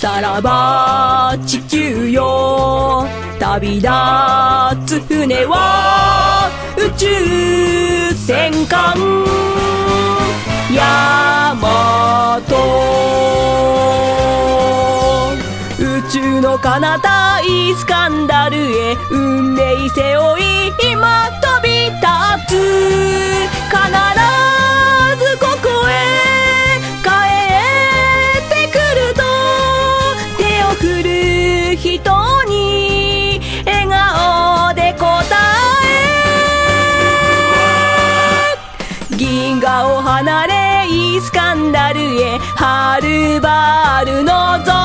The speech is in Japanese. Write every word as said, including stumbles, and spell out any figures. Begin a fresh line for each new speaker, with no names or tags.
さらば地球よ旅立つ船は宇宙戦艦ヤマト宇宙の彼方イスカンダルへ運命背負い今飛び立つ必ずここへ帰ってくると手を振る人に笑顔で答え銀河を離れイスカンダルへはるばる望む